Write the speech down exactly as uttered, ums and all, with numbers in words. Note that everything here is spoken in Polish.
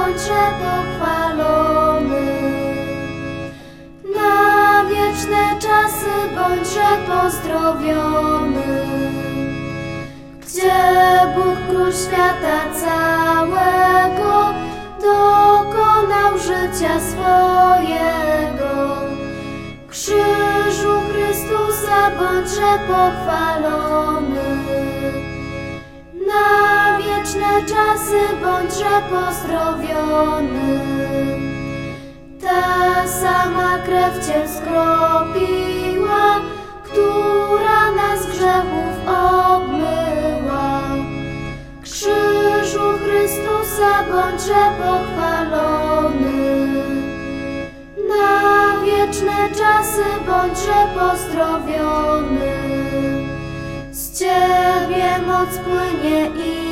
bądźże pochwalony. Na wieczne czasy bądźże pozdrowiony. Gdzie Bóg Król świata całego dokonał życia swojego. Krzyżu Chrystusa bądźże pochwalony. Na wieczne czasy bądźże pozdrowiony. Ta sama krew Cię skropiła, która nas grzechów obmyła. Krzyżu Chrystusa bądźże pochwalony. Na wieczne czasy bądźże pozdrowiony. Z Ciebie moc płynie i